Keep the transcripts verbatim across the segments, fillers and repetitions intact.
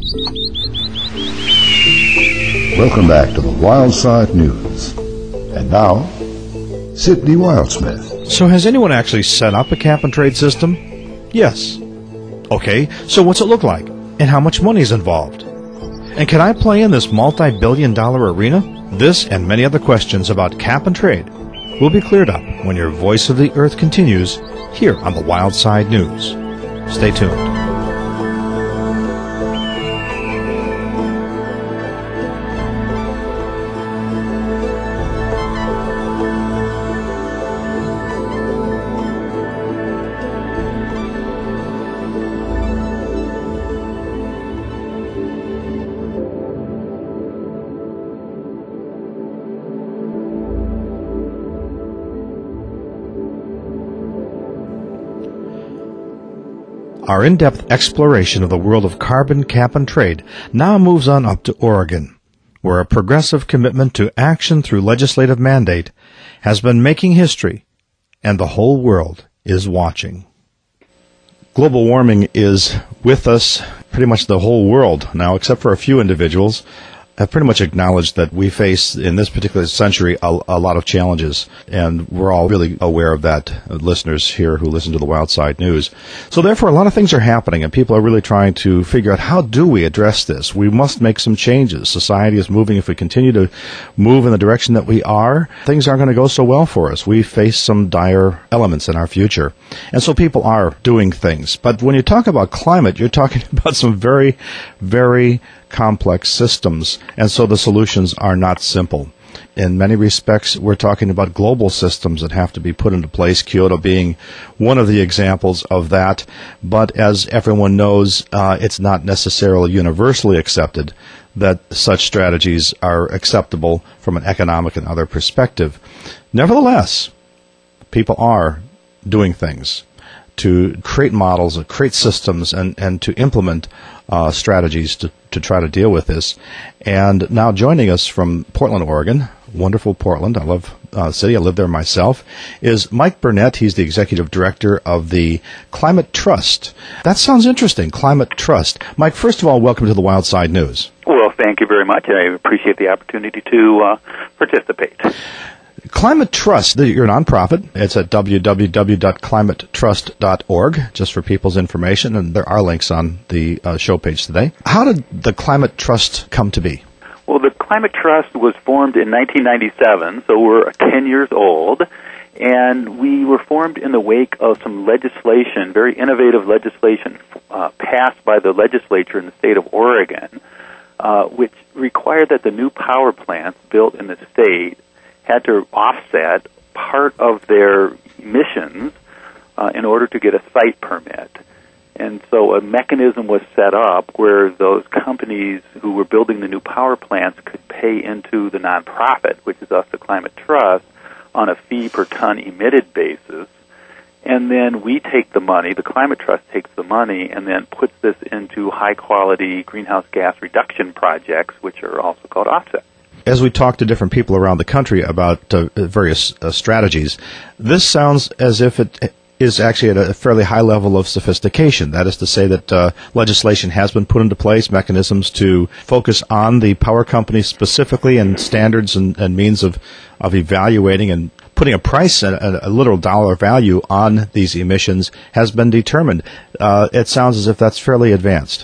Welcome back to the Wildside News. And now, Sidney Wildsmith. So has anyone actually set up a cap-and-trade system? Yes. Okay, so what's it look like? And how much money is involved? And can I play in this multi-billion dollar arena? This and many other questions about cap-and-trade will be cleared up when your Voice of the Earth continues here on the Wildside News. Stay tuned. Our in-depth exploration of the world of carbon cap and trade now moves on up to Oregon, where a progressive commitment to action through legislative mandate has been making history, and the whole world is watching. Global warming is with us, pretty much the whole world now, except for a few individuals, have pretty much acknowledged that we face, in this particular century, a, a lot of challenges. And we're all really aware of that, uh, listeners here who listen to the Wildside News. So therefore, a lot of things are happening, and people are really trying to figure out, how do we address this? We must make some changes. Society is moving. If we continue to move in the direction that we are, things aren't going to go so well for us. We face some dire elements in our future. And so people are doing things. But when you talk about climate, you're talking about some very, very complex systems, and so the solutions are not simple. In many respects, we're talking about global systems that have to be put into place, Kyoto being one of the examples of that. But as everyone knows, uh, it's not necessarily universally accepted that such strategies are acceptable from an economic and other perspective. Nevertheless, people are doing things to create models, create systems, and, and to implement uh, strategies to, to try to deal with this. And now joining us from Portland, Oregon, wonderful Portland, I love uh, the city, I live there myself, is Mike Burnett. He's the executive director of the Climate Trust. That sounds interesting, Climate Trust. Mike, first of all, welcome to the Wildside News. Well, thank you very much. I appreciate the opportunity to uh, participate. Climate Trust, you're a nonprofit. It's at w w w dot climate trust dot org, just for people's information, and there are links on the uh, show page today. How did the Climate Trust come to be? Well, the Climate Trust was formed in nineteen ninety-seven, so we're ten years old, and we were formed in the wake of some legislation, very innovative legislation uh, passed by the legislature in the state of Oregon, uh, which required that the new power plants built in the state had to offset part of their emissions uh, in order to get a site permit. And so a mechanism was set up where those companies who were building the new power plants could pay into the nonprofit, which is us, the Climate Trust, on a fee per ton emitted basis. And then we take the money, the Climate Trust takes the money, and then puts this into high-quality greenhouse gas reduction projects, which are also called offsets. As we talk to different people around the country about uh, various uh, strategies, this sounds as if it is actually at a fairly high level of sophistication. That is to say that uh, legislation has been put into place, mechanisms to focus on the power companies specifically, and standards and, and means of, of evaluating and putting a price, a, a literal dollar value on these emissions has been determined. Uh, it sounds as if that's fairly advanced.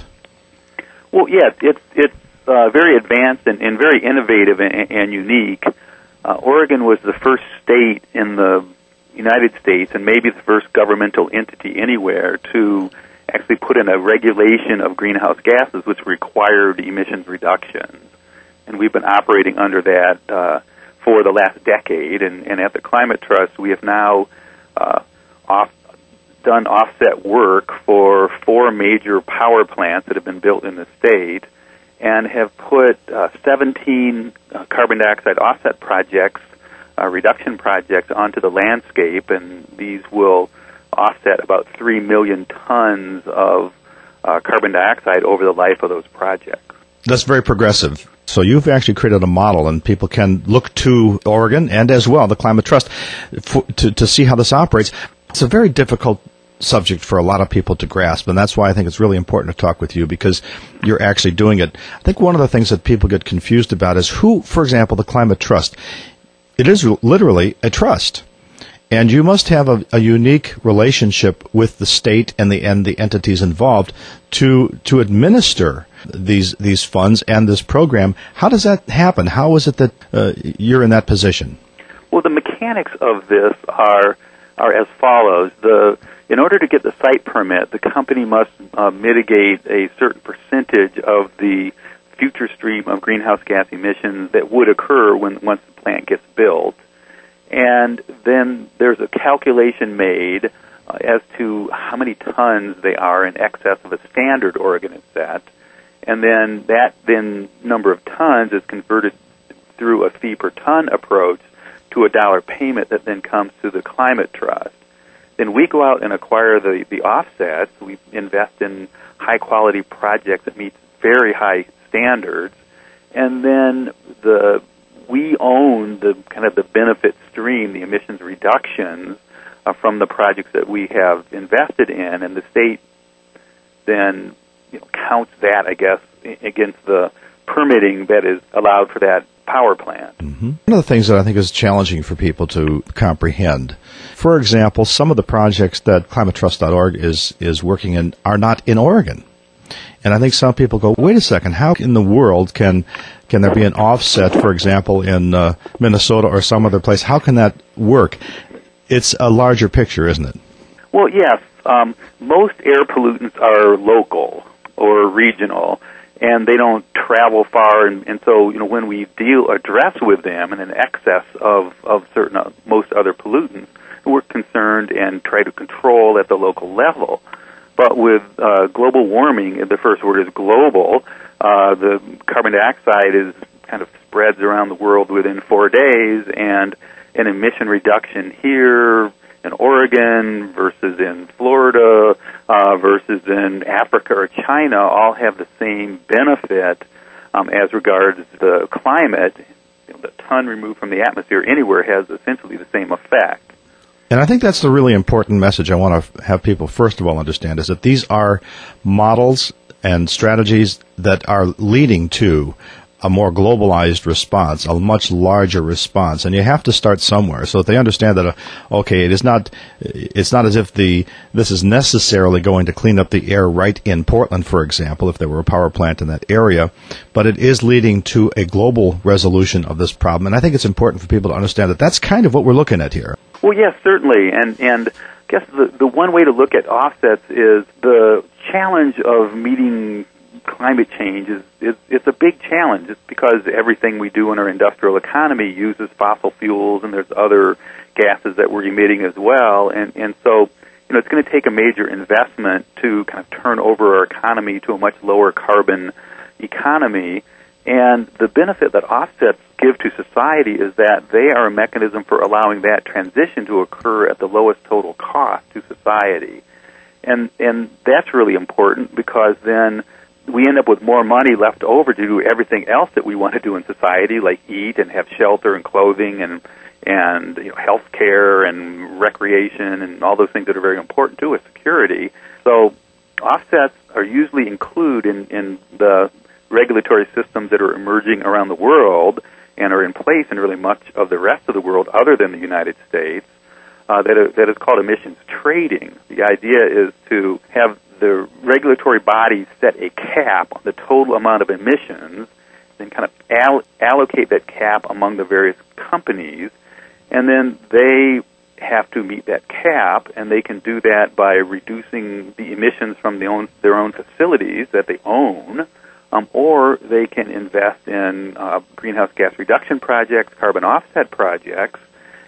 Well, yes, it's it's uh, very advanced and, and very innovative and, and unique. Uh, Oregon was the first state in the United States, and maybe the first governmental entity anywhere, to actually put in a regulation of greenhouse gases which required emissions reductions. And we've been operating under that uh, for the last decade. And, and at the Climate Trust, we have now uh, off, done offset work for four major power plants that have been built in the state, and have put uh, seventeen uh, carbon dioxide offset projects, uh, reduction projects, onto the landscape, and these will offset about three million tons of uh, carbon dioxide over the life of those projects. That's very progressive. So you've actually created a model, and people can look to Oregon and as well the Climate Trust for, to, to see how this operates. It's a very difficult subject for a lot of people to grasp, and that's why I think it's really important to talk with you, because you're actually doing it. I think one of the things that people get confused about is who, for example, the Climate Trust. It is literally a trust, and you must have a, a unique relationship with the state and the and the entities involved to to administer these these funds and this program. How does that happen? How is it that uh, you're in that position? Well, the mechanics of this are are as follows. The In order to get the site permit, the company must uh, mitigate a certain percentage of the future stream of greenhouse gas emissions that would occur when once the plant gets built. And then there's a calculation made uh, as to how many tons they are in excess of a standard Oregon set. And then that then number of tons is converted through a fee per ton approach to a dollar payment that then comes to the Climate Trust. Then we go out and acquire the, the offsets. We invest in high-quality projects that meet very high standards. And then the we own the kind of the benefit stream, the emissions reductions uh, from the projects that we have invested in. And the state then you know, counts that, I guess, against the permitting that is allowed for that power plant. Mm-hmm. One of the things that I think is challenging for people to comprehend, for example, some of the projects that climate trust dot org is, is working in are not in Oregon. And I think some people go, wait a second, how in the world can can there be an offset, for example, in uh, Minnesota or some other place? How can that work? It's a larger picture, isn't it? Well, yes. Um, most air pollutants are local or regional, and they don't travel far, and, and so you know when we deal address with them in an excess of of certain uh, most other pollutants, we're concerned and try to control at the local level. But with uh, global warming, the first word is global. Uh, the carbon dioxide is kind of spreads around the world within four days, and an emission reduction here in Oregon versus in Florida uh, versus in Africa or China all have the same benefit um, as regards the climate. You know, the ton removed from the atmosphere anywhere has essentially the same effect. And I think that's the really important message I want to have people first of all understand, is that these are models and strategies that are leading to a more globalized response, a much larger response, and you have to start somewhere so that they understand that, uh, okay, it is not, it's not as if the this is necessarily going to clean up the air right in Portland, for example, if there were a power plant in that area, but it is leading to a global resolution of this problem, and I think it's important for people to understand that that's kind of what we're looking at here. Well, yes, certainly, and and I guess the the one way to look at offsets is the challenge of meeting climate change is, is it's a big challenge. It's because everything we do in our industrial economy uses fossil fuels, and there's other gases that we're emitting as well. And, and so, you know, it's going to take a major investment to kind of turn over our economy to a much lower carbon economy. And the benefit that offsets give to society is that they are a mechanism for allowing that transition to occur at the lowest total cost to society. And and that's really important, because then we end up with more money left over to do everything else that we want to do in society, like eat and have shelter and clothing and and you know, health care and recreation and all those things that are very important to us, security. So offsets are usually included in, in the regulatory systems that are emerging around the world and are in place in really much of the rest of the world other than the United States, uh, that, are, that is called emissions trading. The idea is to have the regulatory bodies set a cap on the total amount of emissions, then kind of all- allocate that cap among the various companies, and then they have to meet that cap, and they can do that by reducing the emissions from the own, their own facilities that they own, um, or they can invest in uh, greenhouse gas reduction projects, carbon offset projects,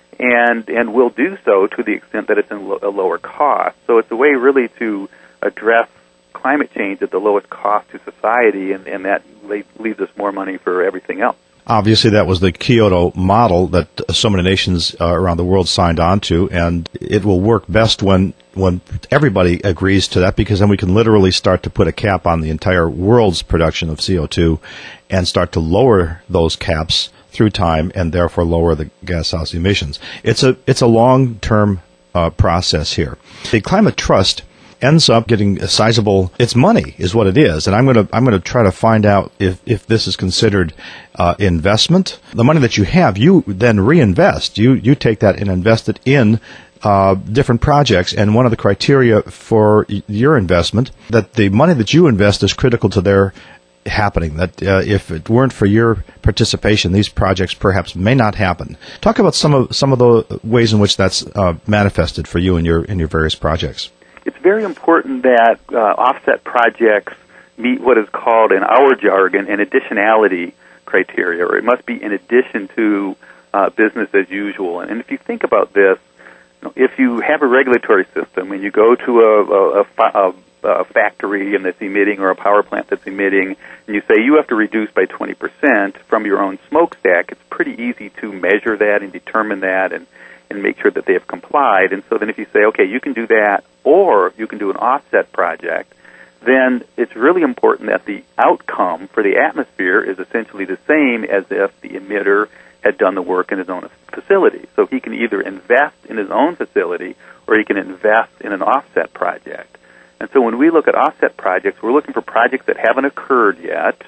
and and will do so to the extent that it's in lo- a lower cost. So it's a way really to address climate change at the lowest cost to society, and, and that leaves us more money for everything else. Obviously, that was the Kyoto model that so many nations uh, around the world signed on to, and it will work best when when everybody agrees to that, because then we can literally start to put a cap on the entire world's production of C O two and start to lower those caps through time and therefore lower the gas house emissions. It's a it's a long-term uh, process here. The Climate Trust ends up getting a sizable, it's money is what it is. And I'm going to, I'm going to try to find out if, if this is considered, uh, investment. The money that you have, you then reinvest. You, you take that and invest it in, uh, different projects. And one of the criteria for y- your investment, that the money that you invest is critical to their happening, that uh, if it weren't for your participation, these projects perhaps may not happen. Talk about some of, some of the ways in which that's, uh, manifested for you in your, in your various projects. It's very important that uh, offset projects meet what is called, in our jargon, an additionality criteria, or it must be in addition to uh, business as usual. And, and if you think about this, you know, if you have a regulatory system and you go to a, a, a, a factory and that's emitting, or a power plant that's emitting, and you say you have to reduce by twenty percent from your own smokestack, it's pretty easy to measure that and determine that and and make sure that they have complied. And so then if you say, okay, you can do that, or you can do an offset project, then it's really important that the outcome for the atmosphere is essentially the same as if the emitter had done the work in his own facility. So he can either invest in his own facility, or he can invest in an offset project. And so when we look at offset projects, we're looking for projects that haven't occurred yet,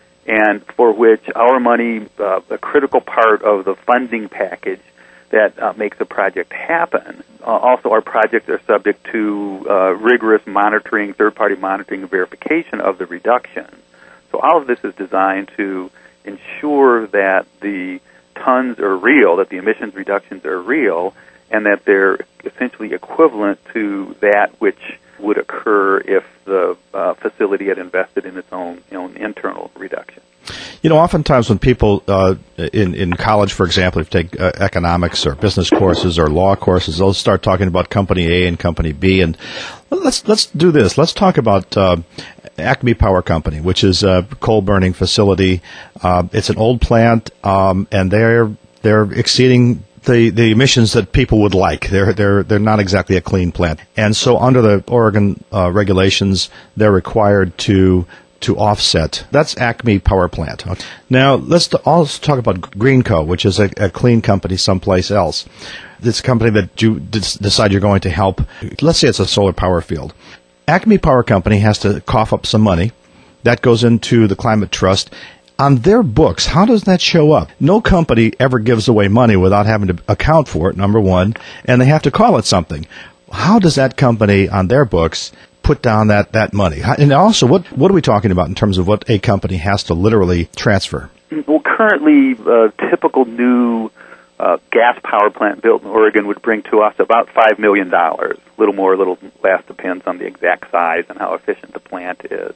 and for which our money, uh, a critical part of the funding package that uh, makes a project happen. Uh, also, our projects are subject to uh, rigorous monitoring, third-party monitoring and verification of the reduction. So all of this is designed to ensure that the tons are real, that the emissions reductions are real, and that they're essentially equivalent to that which would occur if the uh, facility had invested in its own, own internal reduction. You know, oftentimes when people uh, in in college, for example, if you take uh, economics or business courses or law courses, they'll start talking about Company A and Company B. And let's let's do this. Let's talk about uh, Acme Power Company, which is a coal burning facility. Uh, it's an old plant, um, and they're they're exceeding the, the emissions that people would like. They're they're they're not exactly a clean plant, and so under the Oregon uh, regulations, they're required to. to offset. That's Acme Power Plant. Now, let's also talk about Greenco, which is a, a clean company someplace else. It's a company that you decide you're going to help. Let's say it's a solar power field. Acme Power Company has to cough up some money. That goes into the Climate Trust. On their books, how does that show up? No company ever gives away money without having to account for it, number one, and they have to call it something. How does that company on their books put down that, that money? And also, what what are we talking about in terms of what a company has to literally transfer? Well, currently, a typical new uh, gas power plant built in Oregon would bring to us about five million dollars. A little more, a little less, depends on the exact size and how efficient the plant is.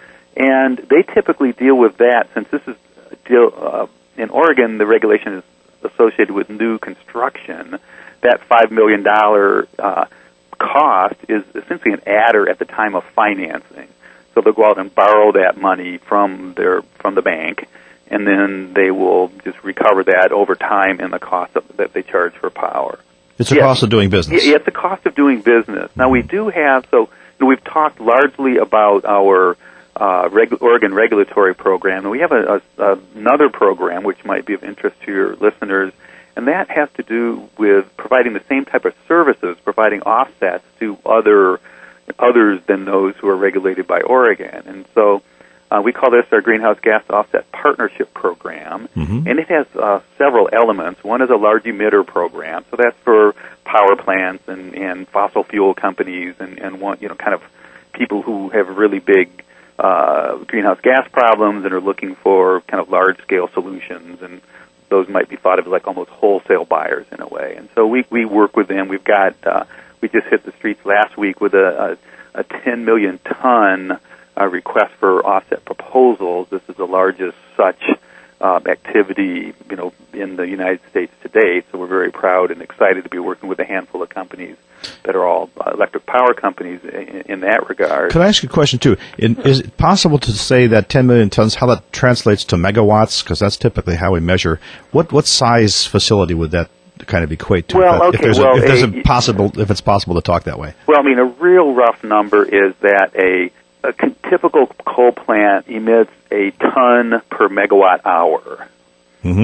And they typically deal with that, since this is deal, uh, in Oregon, the regulation is associated with new construction. That five million dollars uh, cost is essentially an adder at the time of financing. So they'll go out and borrow that money from their from the bank, and then they will just recover that over time in the cost of, that they charge for power. It's a yeah. cost of doing business. Yeah, it's the cost of doing business. Now, we do have, so you know, we've talked largely about our uh, reg- Oregon regulatory program, and we have a, a, another program which might be of interest to your listeners, and that has to do with providing the same type of services, providing offsets to other others than those who are regulated by Oregon. And so uh, we call this our Greenhouse Gas Offset Partnership Program, mm-hmm. and it has uh, several elements. One is a large emitter program, so that's for power plants and, and fossil fuel companies and, and one, you know, kind of people who have really big uh, greenhouse gas problems and are looking for kind of large-scale solutions, and those might be thought of as like almost wholesale buyers in a way. And so we, we work with them. We've got, uh, we just hit the streets last week with a, a, a ten million ton uh, request for offset proposals. This is the largest such uh, activity, you know, in the United States to date. So we're very proud and excited to be working with a handful of companies that are all uh, electric power companies in, in that regard. Could I ask you a question, too? In, is it possible to say that ten million tons, how that translates to megawatts? Because that's typically how we measure. What what size facility would that kind of equate to? Well, if, okay, if there's, well, a, if, there's a, a possible, if it's possible to talk that way. Well, I mean, a real rough number is that a, a typical coal plant emits a ton per megawatt hour. Mm-hmm.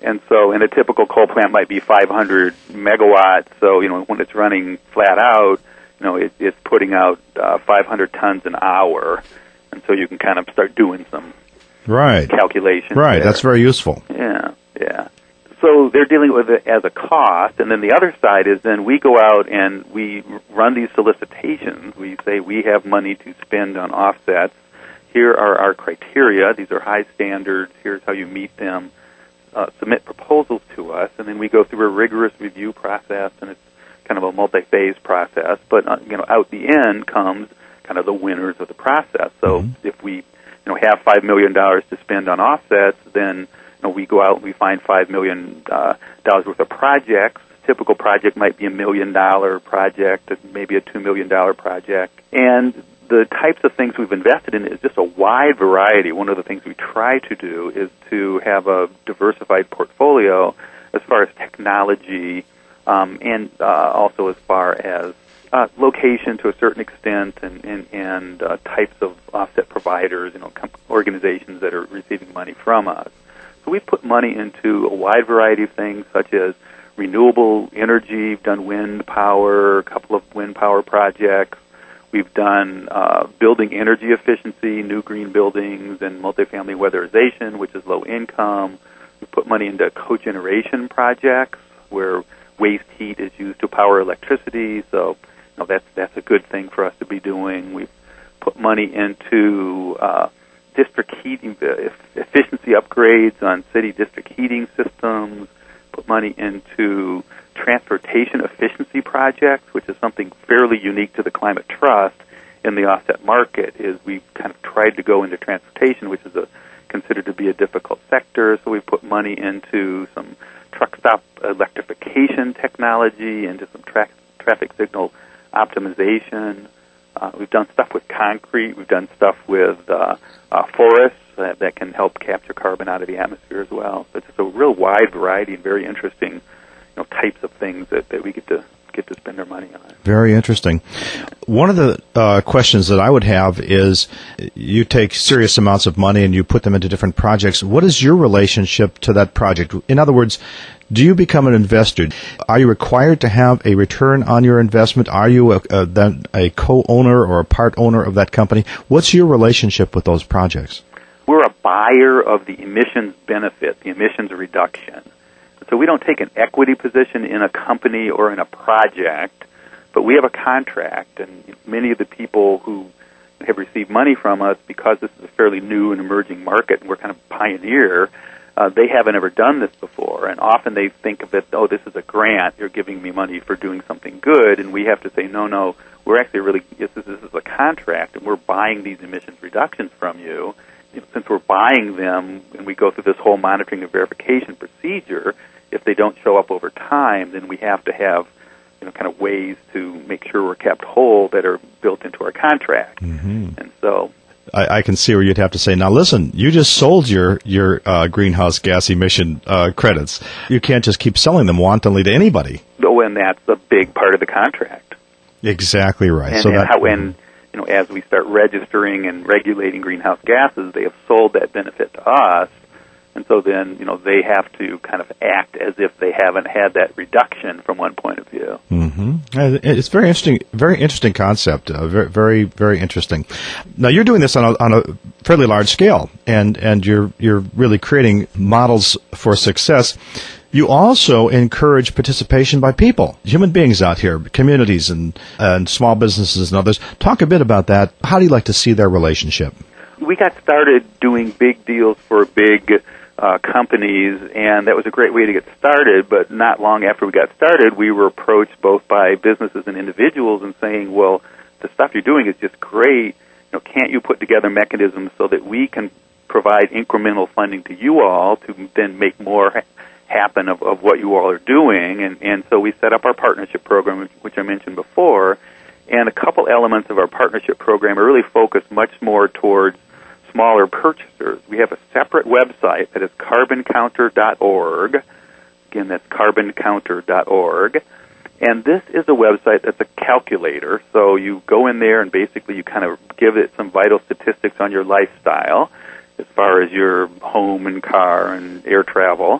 And so, and a typical coal plant might be five hundred megawatts. So, you know, when it's running flat out, you know, it, it's putting out uh, five hundred tons an hour. And so you can kind of start doing some right calculations. Right, there. That's very useful. Yeah, yeah. So they're dealing with it as a cost. And then the other side is then we go out and we run these solicitations. We say we have money to spend on offsets. Here are our criteria. These are high standards. Here's how you meet them. Uh, submit proposals to us, and then we go through a rigorous review process, and it's kind of a multi-phase process. But uh, you know, out the end comes kind of the winners of the process. So mm-hmm. if we, you know, have five million dollars to spend on offsets, then you know, we go out and we find five million uh, dollars worth of projects. Typical project might be a million dollar project, maybe a two million dollar project, and the types of things we've invested in is just a wide variety. One of the things we try to do is to have a diversified portfolio as far as technology um, and uh, also as far as uh, location to a certain extent and, and, and uh, types of offset providers, you know, com- organizations that are receiving money from us. So we've put money into a wide variety of things such as renewable energy. We've done wind power, a couple of wind power projects. We've done uh, building energy efficiency, new green buildings, and multifamily weatherization, which is low income. We've put money into cogeneration projects where waste heat is used to power electricity. So, you know, that's that's a good thing for us to be doing. We've put money into uh, district heating efficiency upgrades on city district heating systems. Put money into transportation efficiency projects, which is something fairly unique to the Climate Trust in the offset market, is we've kind of tried to go into transportation, which is a, considered to be a difficult sector. So we've put money into some truck stop electrification technology, into some tra- traffic signal optimization. Uh, we've done stuff with concrete. We've done stuff with uh, uh, forests that, that can help capture carbon out of the atmosphere as well. So it's just a real wide variety and very interesting, you know, types of things that, that we get to get to spend our money on. Very interesting. One of the uh, questions that I would have is, you take serious amounts of money and you put them into different projects. What is your relationship to that project? In other words, do you become an investor? Are you required to have a return on your investment? Are you a, a, then a co-owner or a part owner of that company? What's your relationship with those projects? We're a buyer of the emissions benefit, the emissions reduction. So we don't take an equity position in a company or in a project, but we have a contract, and many of the people who have received money from us, because this is a fairly new and emerging market and we're kind of pioneer, uh, they haven't ever done this before, and often they think of it, oh, this is a grant, you're giving me money for doing something good, and we have to say, no, no, we're actually really, this is, this is a contract, and we're buying these emissions reductions from you. Since we're buying them and we go through this whole monitoring and verification procedure, if they don't show up over time, then we have to have, you know, kind of ways to make sure we're kept whole that are built into our contract. Mm-hmm. And so I, I can see where you'd have to say, now listen, you just sold your your uh, greenhouse gas emission uh, credits. You can't just keep selling them wantonly to anybody. Oh, and that's a big part of the contract. Exactly right. And, so and that, how when you know, as we start registering and regulating greenhouse gases, they have sold that benefit to us. And so then, you know, they have to kind of act as if they haven't had that reduction from one point of view. Mm-hmm. It's very interesting, very interesting concept. Uh, very, very, very interesting. Now, you're doing this on a, on a fairly large scale, and, and you're you're really creating models for success. You also encourage participation by people, human beings out here, communities and, and small businesses and others. Talk a bit about that. How do you like to see their relationship? We got started doing big deals for big uh, companies, and that was a great way to get started, but not long after we got started, we were approached both by businesses and individuals and saying, well, the stuff you're doing is just great. You know, can't you put together mechanisms so that we can provide incremental funding to you all to then make more happen of, of what you all are doing? And, and so we set up our partnership program, which I mentioned before, and a couple elements of our partnership program are really focused much more towards smaller purchasers. We have a separate website that is carbon counter dot org. Again, that's carbon counter dot org. And this is a website that's a calculator. So you go in there and basically you kind of give it some vital statistics on your lifestyle as far as your home and car and air travel.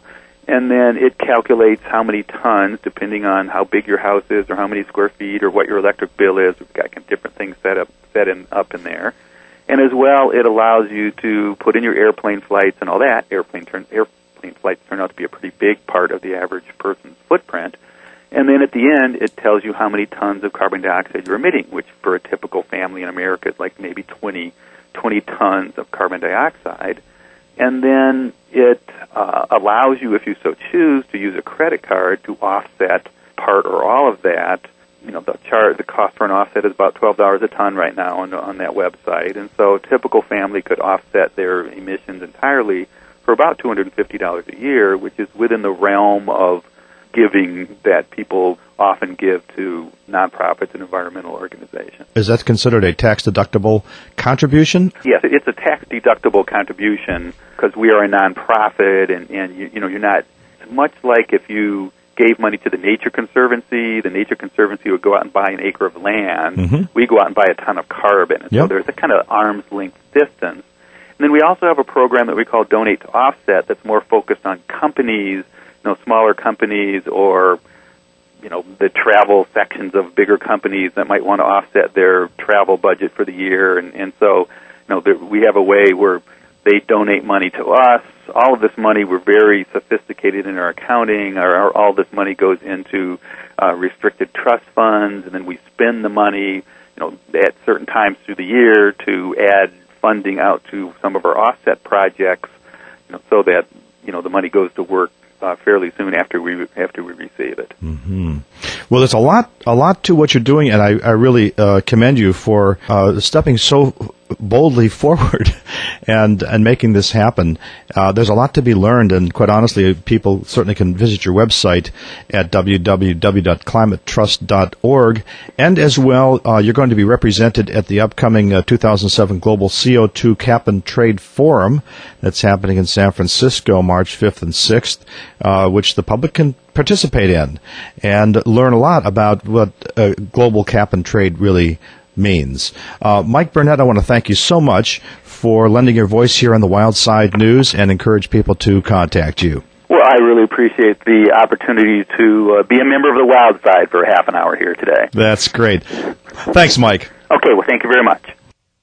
and then it calculates how many tons, depending on how big your house is or how many square feet or what your electric bill is. We've got different things set up, set in, up in there. And as well, it allows you to put in your airplane flights and all that. Airplane, turn, airplane flights turn out to be a pretty big part of the average person's footprint. And then at the end, it tells you how many tons of carbon dioxide you're emitting, which for a typical family in America is like maybe twenty, twenty tons of carbon dioxide. And then it uh, allows you, if you so choose, to use a credit card to offset part or all of that. You know, the chart, the cost for an offset is about twelve dollars a ton right now on, on that website. And so a typical family could offset their emissions entirely for about two hundred fifty dollars a year, which is within the realm of giving that people often give to nonprofits and environmental organizations. Is that considered a tax-deductible contribution? Yes, it's a tax-deductible contribution because we are a nonprofit, and, and you, you know, you're not, much like if you gave money to the Nature Conservancy, the Nature Conservancy would go out and buy an acre of land. Mm-hmm. We go out and buy a ton of carbon. And yep. So there's a kind of arm's length distance. And then we also have a program that we call Donate to Offset that's more focused on companies, you know, smaller companies or, you know, the travel sections of bigger companies that might want to offset their travel budget for the year. And, and so, you know, there, we have a way where they donate money to us. All of this money, we're very sophisticated in our accounting. Our, our, all this money goes into uh, restricted trust funds, and then we spend the money, you know, at certain times through the year to add funding out to some of our offset projects, you know, so that, you know, the money goes to work uh, fairly soon after we after we receive it. Mm-hmm. Well, there's a lot a lot to what you're doing, and I, I really uh, commend you for uh, stepping so boldly forward and and making this happen. Uh, there's a lot to be learned, and quite honestly, people certainly can visit your website at w w w dot climate trust dot org. And as well, uh, you're going to be represented at the upcoming uh, two thousand seven Global C O two Cap and Trade Forum that's happening in San Francisco, March fifth and sixth, uh, which the public can participate in and learn a lot about what uh, global cap and trade really means. Uh, Mike Burnett, I want to thank you so much for lending your voice here on the Wild Side News and encourage people to contact you. Well, I really appreciate the opportunity to uh, be a member of the Wild Side for half an hour here today. That's great. Thanks, Mike. Okay, well, thank you very much.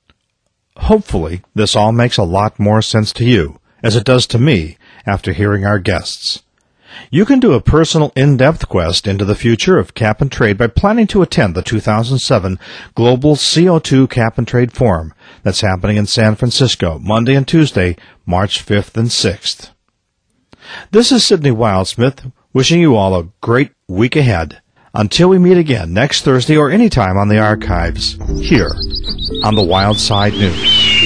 Hopefully, this all makes a lot more sense to you, as it does to me after hearing our guests. You can do a personal in-depth quest into the future of cap and trade by planning to attend the two thousand seven Global C O two Cap and Trade Forum that's happening in San Francisco, Monday and Tuesday, March fifth and sixth. This is Sidney Wildsmith wishing you all a great week ahead. Until we meet again next Thursday or anytime on the archives, here on the Wild Side News.